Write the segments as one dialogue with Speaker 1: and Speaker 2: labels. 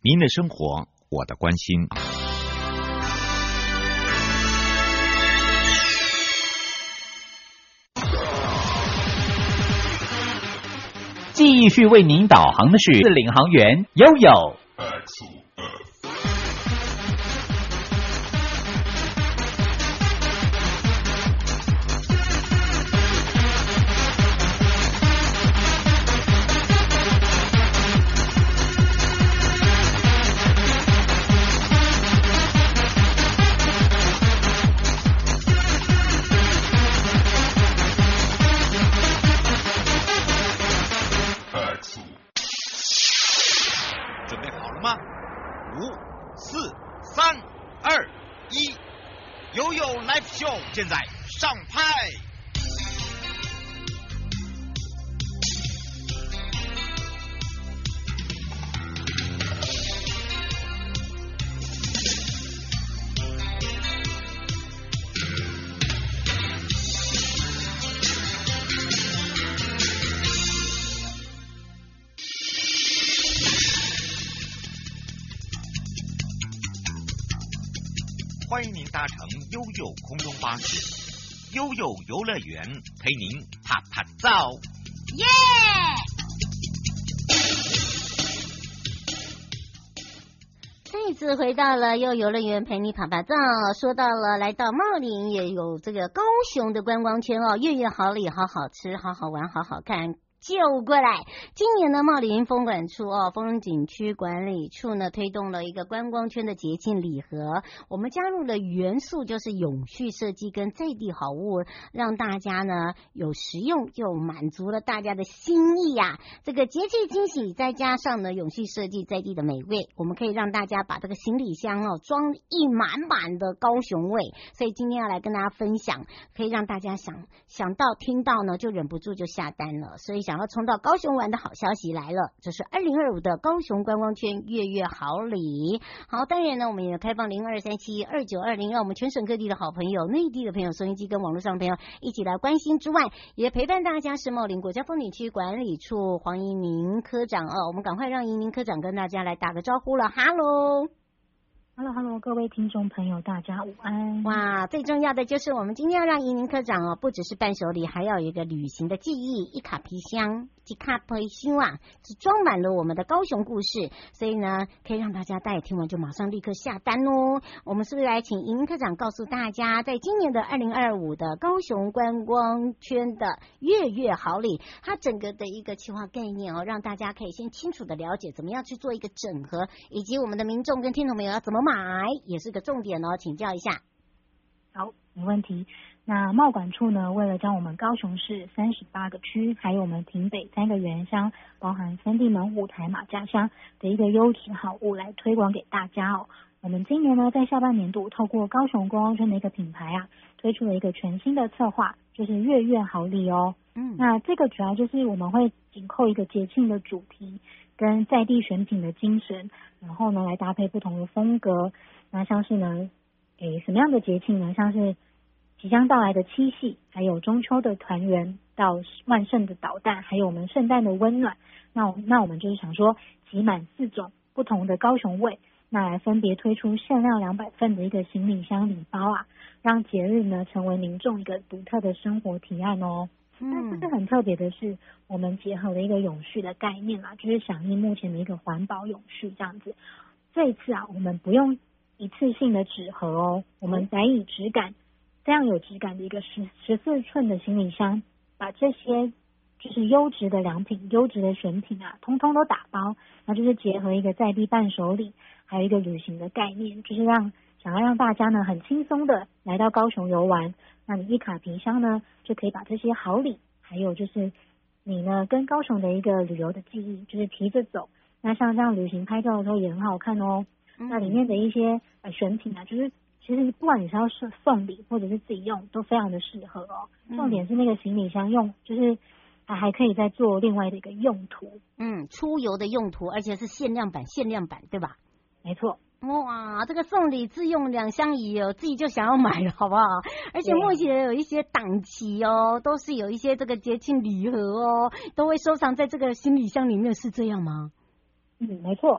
Speaker 1: 您的生活，我的关心。
Speaker 2: 继续为您导航的是领航员悠悠。
Speaker 3: 现在上拍。欢迎您搭乘悠悠空中巴士，悠悠游乐园陪您啪啪照。
Speaker 4: 耶！再一次回到了悠悠游乐园陪你啪啪照。说到了来到茂林，也有这个高雄的观光圈哦，月月好礼，好好吃，好好玩，好好看。就过来，今年呢，茂林风管处风景区管理处呢推动了一个观光圈的节庆礼盒，我们加入了元素就是永续设计跟在地好物，让大家呢有实用又满足了大家的心意呀。这个节气惊喜，再加上呢永续设计在地的美味，我们可以让大家把这个行李箱装一满满的高雄味。所以今天要来跟大家分享，可以让大家想到听到呢就忍不住就下单了。所以想要冲到高雄玩的好消息来了，这是2025的高雄观光圈月月好礼。好，当然呢，我们也开放02372920，让我们全省各地的好朋友、内地的朋友、收音机跟网络上的朋友一起来关心之外，也陪伴大家是茂林国家风景区管理处黄怡明科长我们赶快让怡明科长跟大家来打个招呼了。
Speaker 5: Hello， 各位听众朋友，大家午安。
Speaker 4: 哇，最重要的就是我们今天要让怡明科长不只是伴手礼，还要有一个旅行的记忆，一卡皮箱。一卡皮箱是装满了我们的高雄故事，所以呢，可以让大家大家听完就马上立刻下单哦。我们是不是来请怡明科长告诉大家，在今年的2025的高雄观光圈的月月好礼，它整个的一个企划概念让大家可以先清楚的了解怎么样去做一个整合，以及我们的民众跟听众朋友要怎么买，也是个重点请教一下。
Speaker 5: 好，没问题。那贸管处呢，为了将我们高雄市38个区，还有我们亭北3个原乡，包含三地门、五台马家乡的一个优质好物来推广给大家我们今年呢，在下半年度透过高雄观光圈的一个品牌推出了一个全新的策划，就是月月好礼那这个主要就是我们会紧扣一个节庆的主题，跟在地选品的精神，然后呢来搭配不同的风格。那像是呢，什么样的节庆呢？像是即将到来的七夕，还有中秋的团圆，到万圣的导弹，还有我们圣诞的温暖。那我们就是想说，集满4种不同的高雄味，那来分别推出限量200份的一个行李箱礼包让节日呢成为民众一个独特的生活提案那这是很特别的是，我们结合了一个永续的概念就是响应目前的一个环保永续这样子。这一次我们不用一次性的纸盒我们改以质感，非常有质感的一个14寸的行李箱，把这些就是优质的良品、优质的选品通通都打包，那就是结合一个在地伴手礼，还有一个旅行的概念，就是想要让大家呢很轻松的来到高雄游玩。那你一卡皮箱呢，就可以把这些好礼，还有就是你呢跟高雄的一个旅游的记忆，就是提着走。那像这样旅行拍照的时候也很好看那里面的一些选品就是其实不管你是要送礼或者是自己用，都非常的适合重点是那个行李箱用，就是还可以再做另外的一个用途。
Speaker 4: 出游的用途，而且是限量版，对吧？
Speaker 5: 没错。
Speaker 4: 哇，这个送礼自用2相宜自己就想要买了，好不好？而且目前有一些档期都是有一些这个节庆礼盒都会收藏在这个行李箱里面，是这样吗？
Speaker 5: 没错。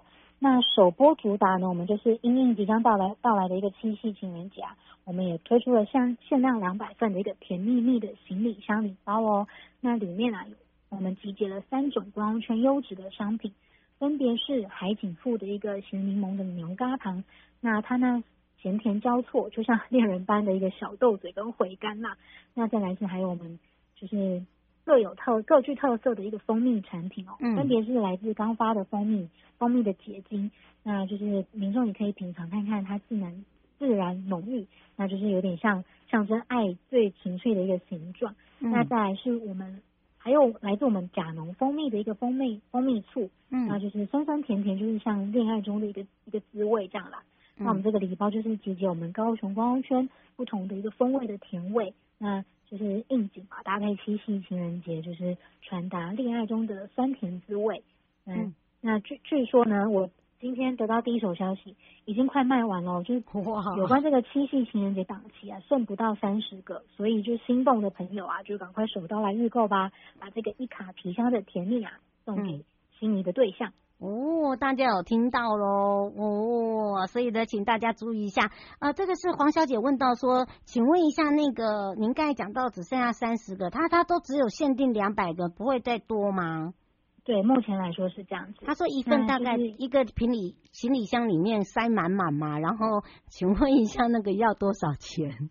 Speaker 5: 那首播主打呢，我们就是因应即将到来的一个七夕情人节啊，我们也推出了限量200份的一个甜蜜蜜的行李箱礼包哦。那里面啊，我们集结了3种观光圈优质的商品，分别是海景富的一个咸柠檬的牛轧糖，那它呢咸甜交错，就像恋人般的一个小豆嘴跟回甘辣。那再来是还有我们就是各具特色的一个蜂蜜产品哦，分别是来自刚发的蜂蜜的结晶，那就是民众也可以品尝看看它自然浓郁，那就是有点像象征爱最纯粹的一个形状。那再来是我们还有来自我们甲农蜂蜜的一个蜂蜜醋，那就是酸酸甜甜，就是像恋爱中的一个滋味这样啦。那我们这个礼包就是集结我们高雄观光圈不同的一个风味的甜味，那就是应景嘛，搭配七夕情人节，就是传达恋爱中的酸甜滋味。那据说呢，我今天得到第一手消息，已经快卖完了，就是有关这个七夕情人节档期啊，剩不到30个，所以就心动的朋友啊，就赶快手刀来预购吧，把这个一卡皮箱的甜蜜啊送给心仪的对象。
Speaker 4: 大家有听到咯所以呢，请大家注意一下这个是黄小姐问到说，请问一下那个您刚才讲到只剩下30个，它都只有限定200个，不会再多吗？
Speaker 5: 对，目前来说是这样子。
Speaker 4: 他说一份大概一个行李箱里面塞满满嘛，然后请问一下那个要多少钱？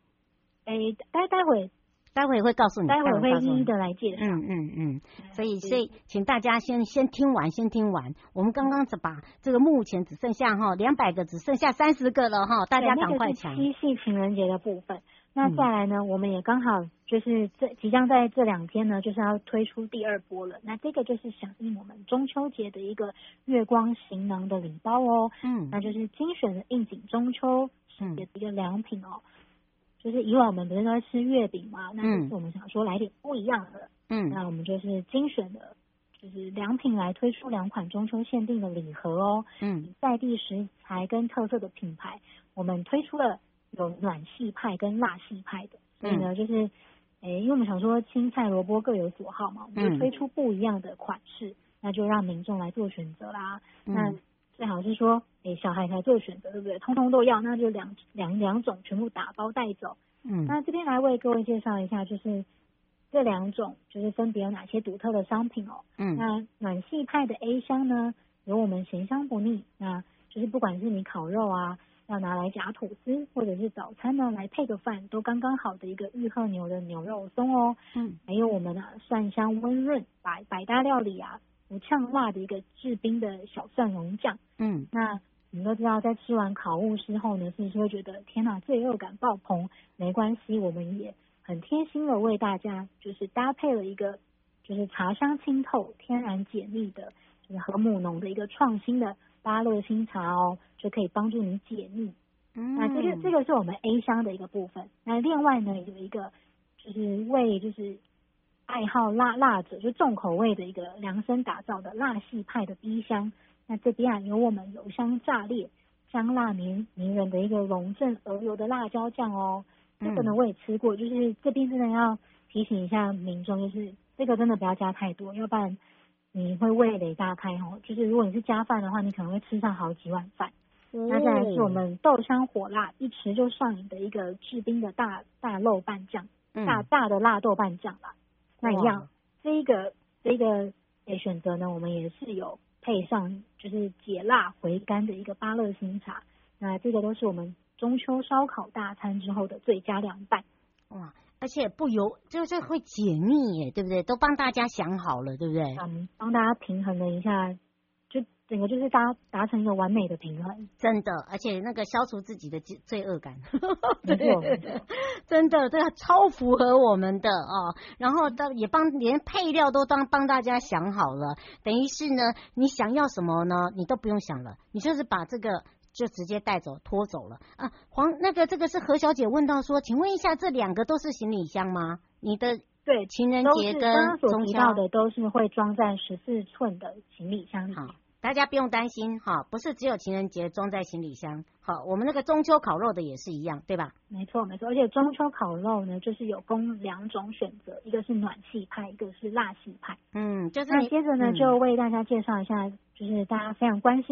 Speaker 4: 待会会告诉你，
Speaker 5: 待会会一一的来介绍。
Speaker 4: 所以请大家先听完，我们刚刚把这个目前只剩下200个，只剩下30个了大家赶快抢。
Speaker 5: 七夕情人节的部分，那再来呢，我们也刚好就是即将在这2天呢，就是要推出第2波了。那这个就是响应我们中秋节的一个月光行囊的礼包哦。那就是精选的应景中秋节的一个良品哦。就是以往我们不是都在吃月饼嘛，那这次我们想说来点不一样的，那我们就是精选的，就是良品来推出2款中秋限定的礼盒哦，在地食材跟特色的品牌，我们推出了有暖系派跟辣系派的，所以呢，就是因为我们想说青菜萝卜各有所好嘛，我们就推出不一样的款式，那就让民众来做选择啦。那最好是说，小孩才做选择，对不对？通通都要，那就两种全部打包带走。那这边来为各位介绍一下，就是这2种就是分别有哪些独特的商品哦。那暖系派的 A 箱呢，有我们咸香不腻，那就是不管是你烤肉啊，要拿来夹吐司，或者是早餐呢来配个饭，都刚刚好的一个玉鹤牛的牛肉松哦。还有我们蒜香温润百搭料理啊，不呛辣的一个制冰的小蒜蓉酱。那我们都知道，在吃完烤物之后呢，是不是会觉得天哪，罪恶感爆棚？没关系，我们也很贴心的为大家就是搭配了一个就是茶香清透、天然解腻的，就是和母浓的一个创新的芭乐新茶哦，就可以帮助你解腻。那这个是我们 A 箱的一个部分。那另外呢，有一个就是为就是爱好辣者，就重口味的一个量身打造的辣系派的 B 箱。那这边有我们油香炸裂、香辣迷人的一个龙镇鹅油的辣椒酱哦。这个呢我也吃过，就是这边真的要提醒一下民众，就是这个真的不要加太多，要不然你会味蕾大开哦。就是如果你是加饭的话，你可能会吃上好几碗饭。那再来是我们豆香火辣一吃就上瘾的一个制冰的大肉拌酱，大的辣豆瓣酱啦。那一样，这个选择呢，我们也是有配上就是解辣回甘的一个芭乐新茶，那这个都是我们中秋烧烤大餐之后的最佳凉拌。
Speaker 4: 哇，而且不油，就是会解腻耶，对不对？都帮大家想好了，对不对？
Speaker 5: 帮大家平衡了一下，就整个就是达成一个完美的平衡，
Speaker 4: 真的，而且那个消除自己的罪恶感，
Speaker 5: 没错，
Speaker 4: 真的，这个超符合我们的哦。然后也连配料都帮大家想好了，等于是呢，你想要什么呢，你都不用想了，你就是把这个就直接带走拖走了啊。这个是何小姐问到说，请问一下，这2个都是行李箱吗？你的
Speaker 5: 对
Speaker 4: 情人节跟
Speaker 5: 刚刚所
Speaker 4: 中秋
Speaker 5: 提到的都是会装在14寸的行李箱里面。
Speaker 4: 好，大家不用担心哈，不是只有情人节装在行李箱，好，我们那个中秋烤肉的也是一样，对吧？
Speaker 5: 没错，而且中秋烤肉呢，就是有供2种选择，一个是暖系派，一个是辣系派。
Speaker 4: 就是
Speaker 5: 那接着呢，就为大家介绍一下，就是大家非常关心的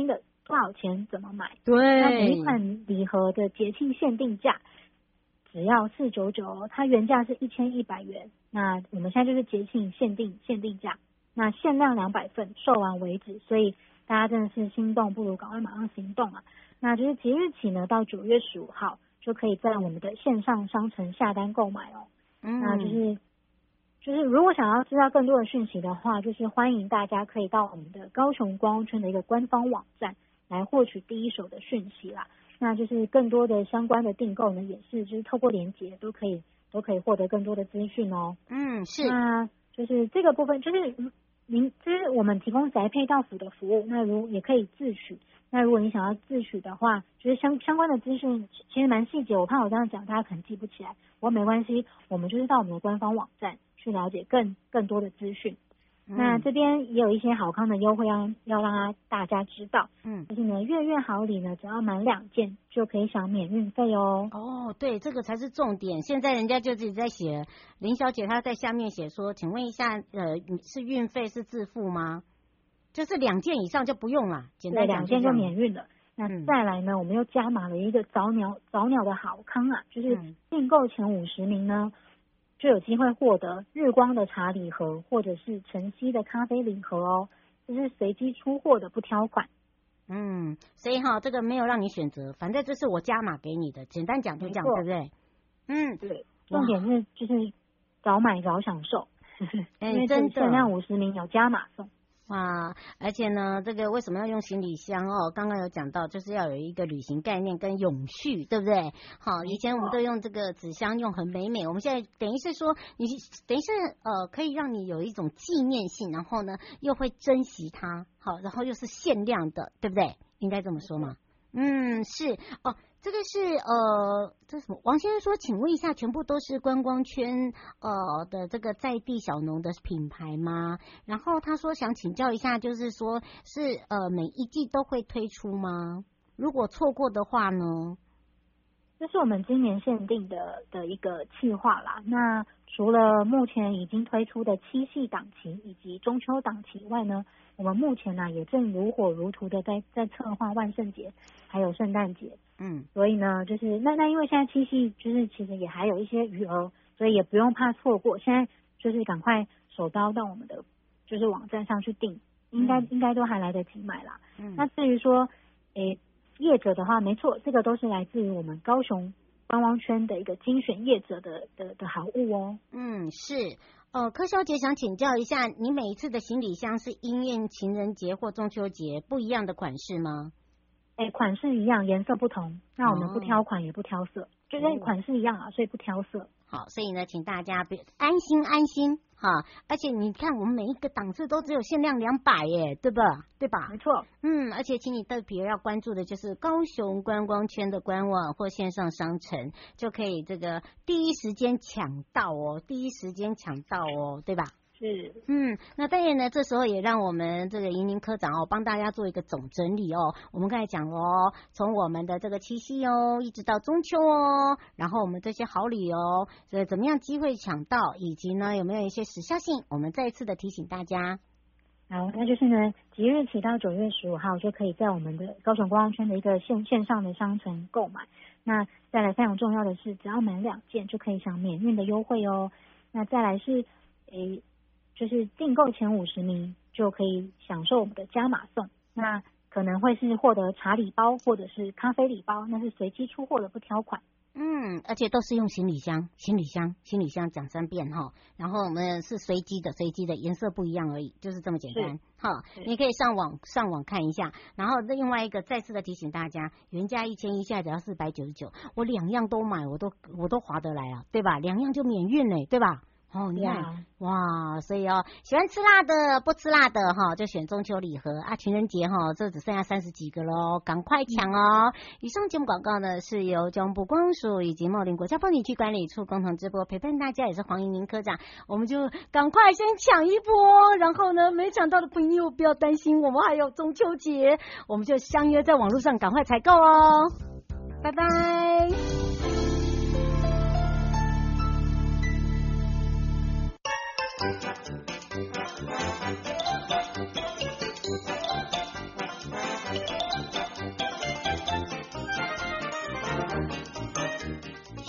Speaker 5: 多少钱怎么买。
Speaker 4: 对，
Speaker 5: 那每一款礼盒的节庆限定价只要499，它原价是1100元，那我们现在就是节庆限定价，那限量200份，售完为止，所以大家真的是心动不如赶快马上行动啊！那就是即日起呢，到9月15号就可以在我们的线上商城下单购买哦。那就是如果想要知道更多的讯息的话，就是欢迎大家可以到我们的高雄观光圈的一个官方网站来获取第一手的讯息啦。那就是更多的相关的订购呢，也是就是透过连结都可以获得更多的资讯哦。
Speaker 4: 是。
Speaker 5: 那就是这个部分就是就是我们提供宅配到府的服务，那也可以自取。那如果你想要自取的话，就是相关的资讯其实蛮细节，我怕我这样讲大家可能记不起来，不过没关系，我们就是到我们的官方网站去了解更多的资讯。那这边也有一些好康的优惠要让大家知道，就是呢月好礼呢，只要满2件就可以享免运费哦。
Speaker 4: 哦，对，这个才是重点。现在人家就自己在写，林小姐她在下面写说，请问一下，是运费是自付吗？就是2件以上就不用了，简单讲
Speaker 5: 2件就免运了。那再来呢，我们又加码了一个早鸟的好康啊，就是订购前50名呢，就有机会获得日光的茶礼盒或者是晨曦的咖啡礼盒哦，这是随机出货的，不挑款。
Speaker 4: 所以这个没有让你选择，反正这是我加码给你的，简单讲就这样，对不对？
Speaker 5: 对，重点是就是早买早享受，因为真的限量50名有加码送。
Speaker 4: 哇，而且呢，这个为什么要用行李箱哦？刚刚有讲到，就是要有一个旅行概念跟永续，对不对？好，以前我们都用这个纸箱，用很美，我们现在等于是说，你等于是可以让你有一种纪念性，然后呢又会珍惜它，好，然后又是限量的，对不对？应该这么说吗？是哦。这个是这是什么？王先生说，请问一下，全部都是观光圈的这个在地小农的品牌吗？然后他说想请教一下，就是说是每一季都会推出吗？如果错过的话呢？
Speaker 5: 这是我们今年限定的一个企划啦。那除了目前已经推出的七夕档期以及中秋档期以外呢，我们目前呢也正如火如荼的在策划万圣节还有圣诞节。所以呢就是那因为现在七夕就是其实也还有一些余额，所以也不用怕错过，现在就是赶快手刀到我们的就是网站上去订，应该都还来得及买啦。那至于说业者的话，没错，这个都是来自于我们高雄观光圈的一个精选业者的好物哦。
Speaker 4: 是。柯小姐想请教一下，你每一次的行李箱是因应情人节或中秋节不一样的款式吗？
Speaker 5: 款式一样，颜色不同。那我们不挑款也不挑色，就是款式一样啊，所以不挑色。好，
Speaker 4: 所以呢，请大家安心哈。而且你看，我们每一个档次都只有限量200耶，对吧？
Speaker 5: 没错。
Speaker 4: 而且请你特别要关注的就是高雄观光圈的官网或线上商城，就可以这个第一时间抢到哦，对吧？
Speaker 5: 是。
Speaker 4: 那当然呢，这时候也让我们这个银林科长帮大家做一个总整理哦。我们刚才讲从我们的这个七夕一直到中秋然后我们这些好礼所以怎么样机会抢到，以及呢有没有一些时效性，我们再一次的提醒大家。
Speaker 5: 好，那就是呢，即日起到9月15号就可以在我们的高雄观光圈的一个线上的商城购买。那再来非常重要的是，只要满2件就可以享免运的优惠哦。那再来是就是订购前50名就可以享受我们的加码送，那可能会是获得茶礼包或者是咖啡礼包，那是随机出货的，不挑款。
Speaker 4: 而且都是用行李箱讲3遍然后我们是随机的，颜色不一样而已，就是这么简单你可以上网看一下。然后另外一个再次的提醒大家，原价1000，现在只要499，我2样都买，我都划得来啊，对吧？2样就免运嘞，对吧？你看哇，所以喜欢吃辣的不吃辣的就选中秋礼盒啊，情人节这只剩下30几个咯，赶快抢哦！以上节目广告呢是由交通部观光署以及茂林国家风景区管理处共同直播，陪伴大家也是黄银科长，我们就赶快先抢一波，然后呢没抢到的朋友不要担心，我们还有中秋节，我们就相约在网络上赶快采购哦，拜拜。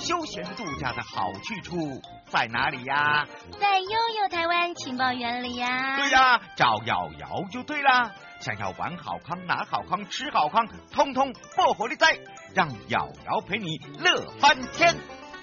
Speaker 3: 休闲度假的好去处在哪里呀？
Speaker 4: 在悠悠台湾情报园里呀。
Speaker 3: 对呀，找瑶瑶就对啦。想要玩好康、拿好康、吃好康，通通爆火力在，让瑶瑶陪你乐翻天。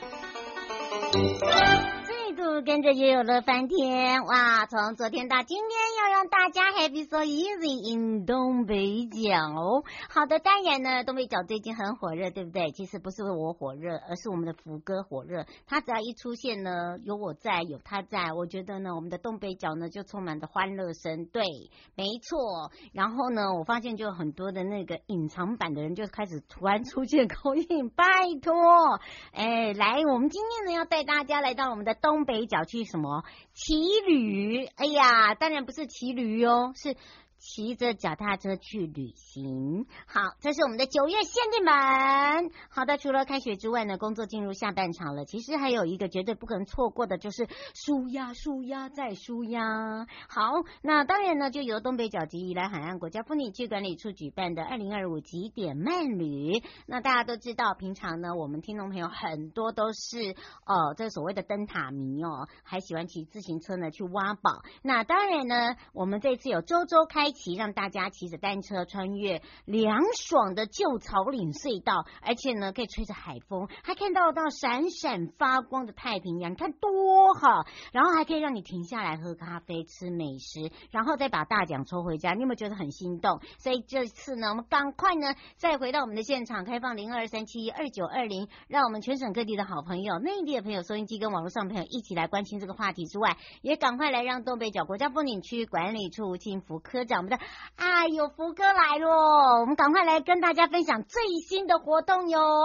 Speaker 4: 再度跟着悠悠乐翻天，哇！从昨天到今天，要让大家 happy so easy in 东北角。好的，当然呢，东北角最近很火热，对不对？其实不是我火热，而是我们的福哥火热。他只要一出现呢，有我在，有他在，我觉得呢，我们的东北角呢就充满着欢乐声。对，没错。然后呢，我发现就有很多的那个隐藏版的人就开始突然出现口音，拜托，来，我们今天呢要带大家来到我们的东北角去什么骑旅？哎呀，当然不是骑驴哦，是骑着脚踏车去旅行。好，这是我们的9月限定版。好的，除了开学之外呢，工作进入下半场了。其实还有一个绝对不可能错过的，就是舒压、舒压再舒压。好，那当然呢，就由东北角及宜兰海岸国家风景区管理处举办的2025极点慢旅。那大家都知道，平常呢，我们听众朋友很多都是这所谓的灯塔迷哦，还喜欢骑自行车呢去挖宝。那当然呢，我们这次有周开启，让大家骑着单车穿越凉爽的旧草岭隧道，而且呢可以吹着海风，还看到闪闪发光的太平洋，你看多好！然后还可以让你停下来喝咖啡、吃美食，然后再把大奖抽回家，你有没有觉得很心动？所以这次呢，我们赶快呢再回到我们的现场，开放02372920，让我们全省各地的好朋友、内地的朋友、收音机跟网络上的朋友一起来关心这个话题之外，也赶快来让东北角国家风景区管理处吴庆福科长，我们的福哥来咯，我们赶快来跟大家分享最新的活动哟。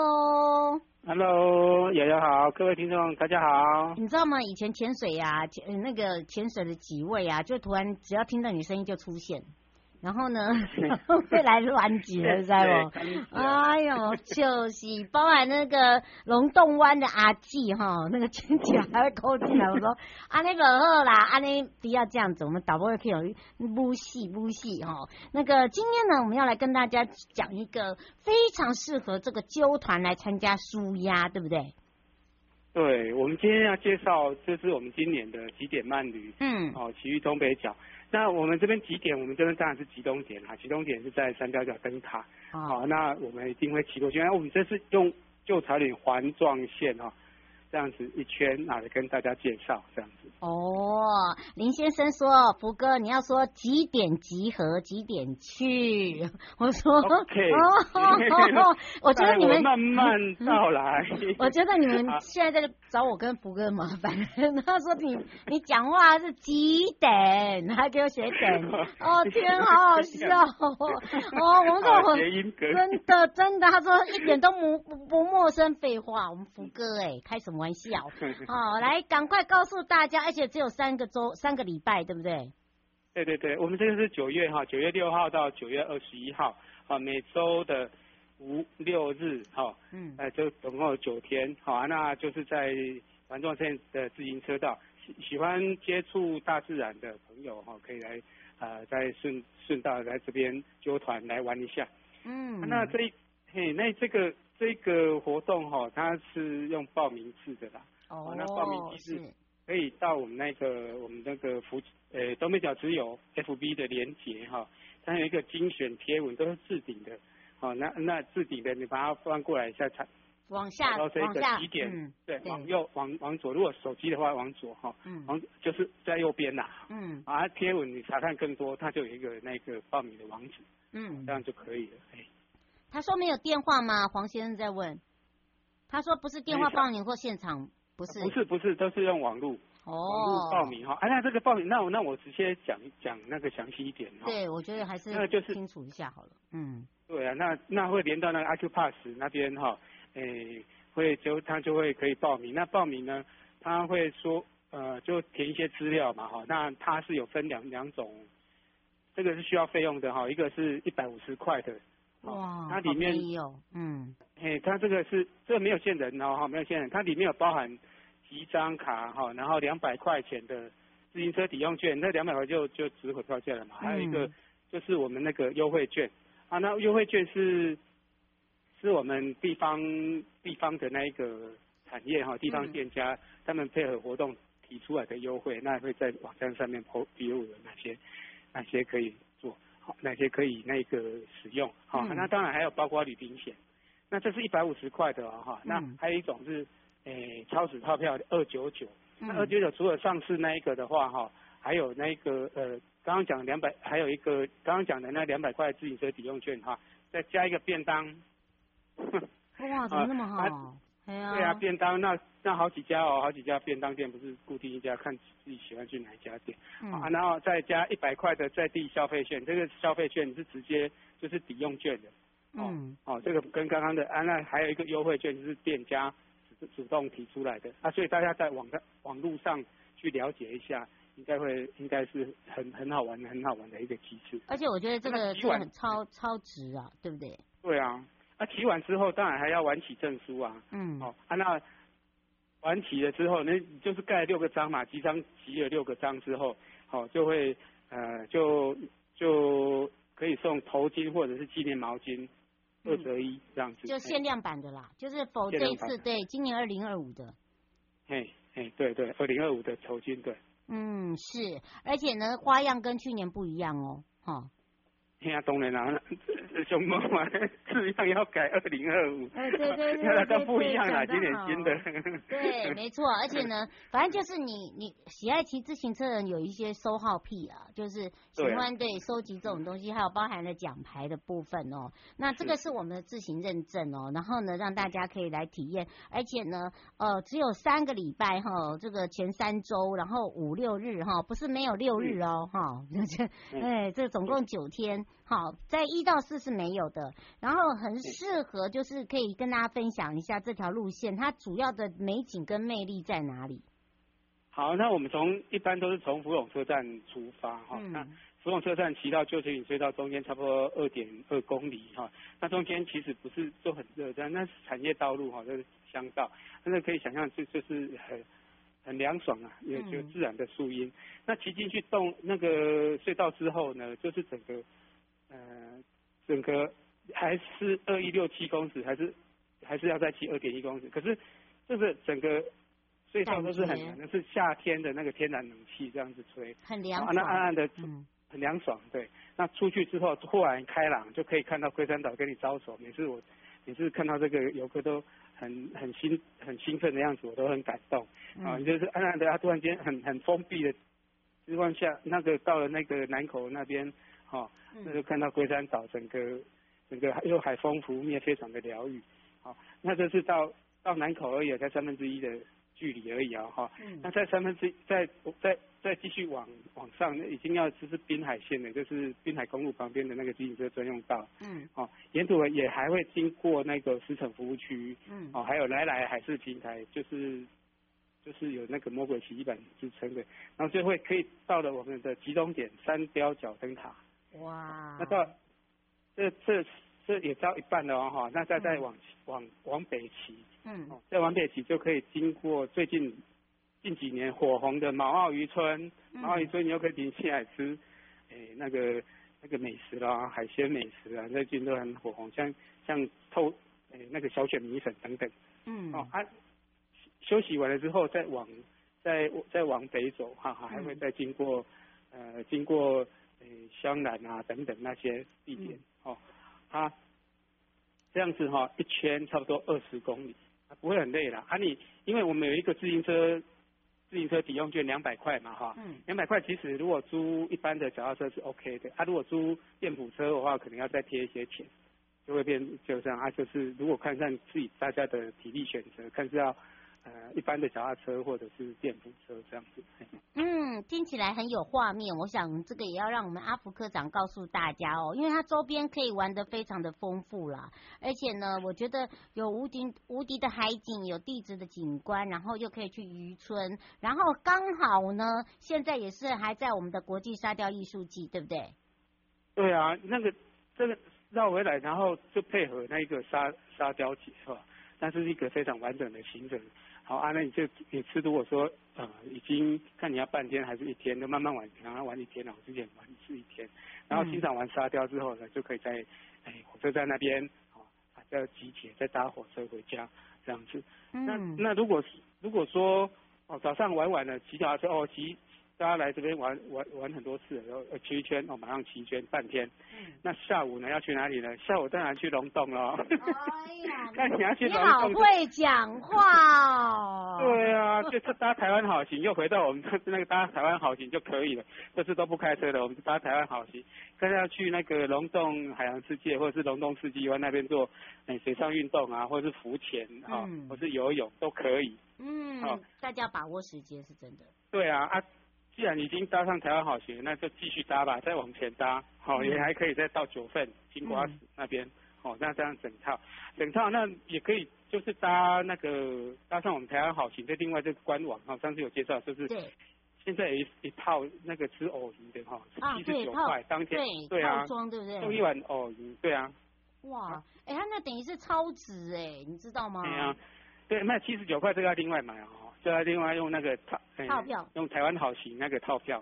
Speaker 6: Hello， 瑶瑶好，各位听众大家好。
Speaker 4: 你知道吗？以前潜水啊，那个潜水的几位啊，就突然只要听到你声音就出现。然后呢，会来乱举了，知道不？哎呦，就是包含那个龙洞湾的阿纪哈，那个亲戚还会扣进来。我说那个好啦，那不要这样子，我们导播可以有武戏哈。那个今天呢，我们要来跟大家讲一个非常适合这个纠团来参加舒压，对不对？
Speaker 6: 对，我们今天要介绍，这是我们今年的极点慢旅，骑去东北角。那我们这边极点，我们这边当然是集中点啦，集中点是在三貂角灯塔。好，那我们一定会骑过去。那我们这是用旧草岭环状线这样子一圈来跟大家介绍这样子。
Speaker 4: 林先生说，福哥你要说几点集合，几点去？我说
Speaker 6: OK，
Speaker 4: 我觉得你们
Speaker 6: 慢慢到来。
Speaker 4: 我觉得你们现在在找我跟福哥麻烦。他说你讲话是几点，还给我写点。天，好好笑我们这
Speaker 6: 谐音梗
Speaker 4: 真的，他说一点都不陌生。废话，我们福哥开什么玩笑？好，来赶快告诉大家，而且只有3个礼拜，对不对？
Speaker 6: 对，我们这个是9月6号到9月21号，每周的5、6日就总共有9天，那就是在环状线的自行车道，喜欢接触大自然的朋友可以来再顺道来这边纠团来玩一下。那这个活动它是用报名制的啦。那报名机制可以到我们那个东北角之友 FB 的连结它有一个精选贴文，都是置顶的。那置顶的你把它翻过来一下，
Speaker 4: 往下
Speaker 6: 到这个极点，对，往右往左，如果手机的话往左往就是在右边啦。贴文你查看更多，它就有一个那个报名的网址，这样就可以了。
Speaker 4: 他说没有电话吗？黄先生在问。他说不是电话报名或现场，不是，都是用网络报名那这个报名，那我直接讲那个详细一点。 对，我觉得还是清楚一下好了。
Speaker 6: 对啊，那会连到那个 Acupass 那边他就会可以报名。那报名呢，他会说就填一些资料嘛那它是有分两种，这个是需要费用的一个是150块的。
Speaker 4: 哇，
Speaker 6: 它里面它这个没有限人没有限人，它里面有包含集章卡然后200块钱的自行车抵用券，那200块就值回票价了嘛。还有一个就是我们那个优惠券那优惠券是是我们地方的那一个产业哈，地方店家他们配合活动提出来的优惠，那会在网站上面 po 比如有哪些可以做，好，哪些可以那个使用，好，那当然还有包括旅行险，那这是150块的哈，那还有一种是超值套票299，那299除了上市那一个的话哈，还有那个刚刚讲200，还有一个刚刚讲的那200块自行车抵用券哈，再加一个便当。
Speaker 4: 哇，怎么那么好？对
Speaker 6: 啊，便当那好几家便当店不是固定一家，看自己喜欢去哪一家店，然后再加100块的在地消费券，这个消费券是直接就是抵用券的，这个跟刚刚的那还有一个优惠券就是店家主动提出来的，所以大家在网络上去了解一下，应该是很好玩的一个机制。
Speaker 4: 而且我觉得这个很超值啊，对不对？
Speaker 6: 对啊。骑完之后，当然还要完骑证书啊。那完骑了之后，那就是盖了6个章嘛，集章集了6个章之后，就会就可以送头巾或者是纪念毛巾2折1这样子。
Speaker 4: 就限量版的啦，就是否这一次对今年2025的。
Speaker 6: 对，2025的头巾对。
Speaker 4: 是，而且呢花样跟去年不一样哦，
Speaker 6: 当然啦，熊猫嘛，字样要改2025。
Speaker 4: 对，
Speaker 6: 都不一样啦，今年新的。
Speaker 4: 对，没错，而且呢，反正就是你喜爱骑自行车的人有一些收号癖啊，就是喜欢收集这种东西，还有包含了奖牌的部分哦。那这个是我们的自行认证哦，然后呢，让大家可以来体验，而且呢，只有3个礼拜哈，这个前3周，然后5、6日哈，不是没有6日哦哈，这总共9天。好，在1到4是没有的，然后很适合，就是可以跟大家分享一下这条路线，它主要的美景跟魅力在哪里？
Speaker 6: 好，那我们一般都是从福永车站出发哈，那福永车站骑到旧捷运隧道中间差不多2.2公里哈，那中间其实不是就很热，但那是产业道路哈，就是乡道，但是可以想象就是很凉爽啊，有自然的树荫。那骑进去那个隧道之后呢，就是整个还是2167公尺，还是要再骑2.1公尺。可是这个整个隧道都是很凉，是夏天的那个天然冷气这样子吹，
Speaker 4: 很凉爽，
Speaker 6: 那暗暗的，很凉爽。对，那出去之后豁然开朗，就可以看到龟山岛跟你招手。每次看到这个游客都很兴奋的样子，我都很感动就是暗暗的，他突然间很封闭的情况下，那个到了那个南口那边。那就看到龟山岛整个又海风拂面，非常的疗愈。那这是到南口而已，才1/3的距离而已啊那在1/3再继续往上，那已经要就是滨海线的，就是滨海公路旁边的那个自行车专用道。沿途也还会经过那个石城服务区。还有来海事平台，就是有那个魔鬼奇迹板支撑的，然后就可以到了我们的集中点三雕角灯塔。
Speaker 4: 哇！
Speaker 6: 那到这也到一半了哦那再往北骑，再往北骑就可以经过近几年火红的毛澳渔村，毛澳渔村你又可以停下来吃，那个美食啦，海鲜美食啊，那近都很火红，像那个小卷米粉等等，休息完了之后再往北走还会再经过香兰啊等等那些地点它这样子一圈差不多20公里，不会很累啦因为我们有一个自行车抵用券200块嘛200块其实如果租一般的脚踏车是 OK 的如果租电辅车的话，可能要再贴一些钱，就会变就这样就是如果看看大家的体力选择，看是要一般的脚踏车或者是电辅车这样子。
Speaker 4: 听起来很有画面，我想这个也要让我们阿福科长告诉大家因为它周边可以玩得非常的丰富啦，而且呢我觉得有无敌的海景，有地质的景观，然后又可以去渔村，然后刚好呢现在也是还在我们的国际沙雕艺术季，对不对？对
Speaker 6: 啊，这个绕回来，然后就配合那个沙雕节那是一个非常完整的行程。好那你次如果说已经看你要半天还是1天，就慢慢玩，然后玩1天我之前玩是1天，然后欣赏完沙雕之后呢，就可以在火车站那边要集结，再搭火车回家这样子。那如果说早上玩了骑脚踏车大家来这边玩很多次，然后骑一圈马上骑一圈半天。那下午呢要去哪里呢？下午当然去龙洞了。
Speaker 4: 哎呀，
Speaker 6: 那你要去龙洞？
Speaker 4: 你好会讲话哦。
Speaker 6: 对啊，就搭台湾好行，又回到我们那个搭台湾好行就可以了。这次都不开车的，我们就搭台湾好行。看要去那个龙洞海洋世界，或者是龙洞世纪湾那边做水上运动啊，或者是浮潜或是游泳都可以。
Speaker 4: 大家把握时间是真的。
Speaker 6: 对啊既然已经搭上台湾好行，那就继续搭吧，再往前搭，也还可以再到九份金瓜石那边，那这样整套那也可以，就是搭上我们台湾好行的另外这个官网，上次有介绍，就是现在有一套那个吃藕鱼的，79块，当天对啊，
Speaker 4: 套装对不对？
Speaker 6: 送一碗藕鱼，对啊。
Speaker 4: 哇，它那等于是超值你知道吗？
Speaker 6: 对啊，对，那79块这个要另外买就要另外用那个
Speaker 4: 套票，用
Speaker 6: 台湾好行那个套票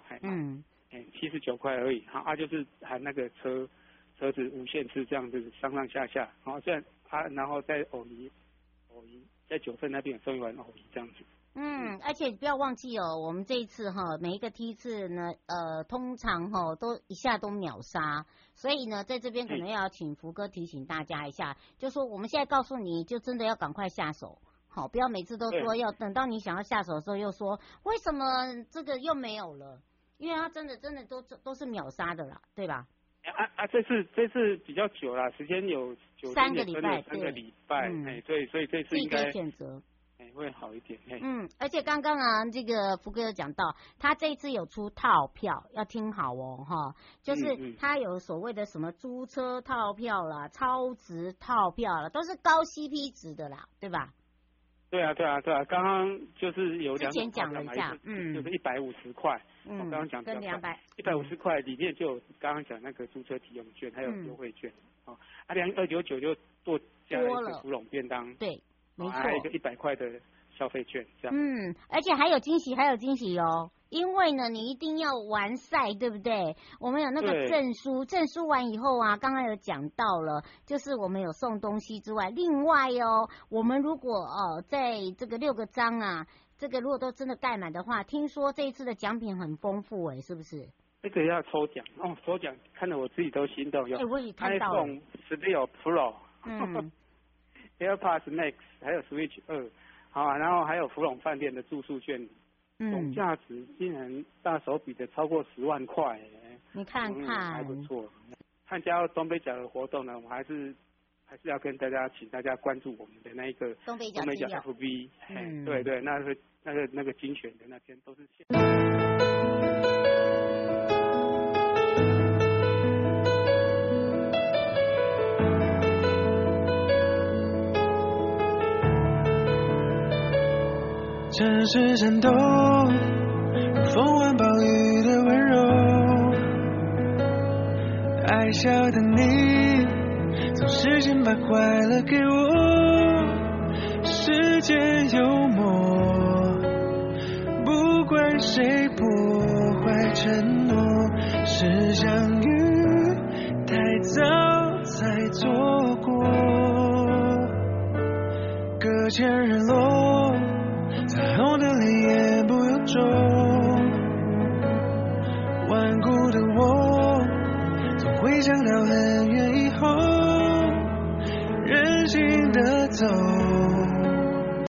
Speaker 6: ，79块而已，就是含那个车子无限次这样子上下，然后在藕鱼在九份那边送一碗藕鱼这样子。
Speaker 4: 而且不要忘记我们这一次每一个梯次呢，通常都一下都秒杀，所以呢，在这边可能要请福哥提醒大家一下，就说我们现在告诉你，就真的要赶快下手。好，不要每次都说要等到你想要下手的时候又说为什么这个又没有了，因为它真的都是秒杀的啦，对吧？
Speaker 6: 这次比较久啦，时间有
Speaker 4: 3个礼拜，
Speaker 6: 对，所以这次应该
Speaker 4: 选择
Speaker 6: 会好一点。
Speaker 4: 而且刚刚这个福哥有讲到，他这一次有出套票，要听好就是他有所谓的什么租车套票啦、超值套票啦，都是高 CP 值的啦，对吧？
Speaker 6: 对啊，刚刚就是有
Speaker 4: 之前讲了一下，
Speaker 6: 就是150块，我刚刚讲
Speaker 4: 跟
Speaker 6: 200，150块里面就有刚刚讲那个租车提用券，还有优惠券，299就多加了一个芙蓉便当，
Speaker 4: 对，没错，
Speaker 6: 还有一个100块的消费券，这样，
Speaker 4: 而且还有惊喜哦。因为呢，你一定要完赛，对不对？我们有那个证书完以后刚刚有讲到了，就是我们有送东西之外，另外我们如果在这个6个章这个如果都真的盖满的话，听说这一次的奖品很丰富是不是？
Speaker 6: 这个要抽奖抽奖看得我自己都心动，有
Speaker 4: 我也看到了
Speaker 6: iPhone 16 Pro，AirPods Max， 还有 Switch 2，然后还有芙蓉饭店的住宿券。总价值竟然大手笔的超过10万块，
Speaker 4: 你看看，
Speaker 6: 还不错。参加东北角的活动呢，我们还是要跟请大家关注我们的那一个
Speaker 4: 东北角
Speaker 6: FB，对，那个精选的那天都是
Speaker 7: 城市颤抖，风完暴雨的温柔，爱笑的你总是先把快乐给我，世间幽默，不管谁破坏承诺，是相遇太早才错过，搁浅日落，彩虹的泪也不由衷，顽固的我总会想到很远以后，任性的走。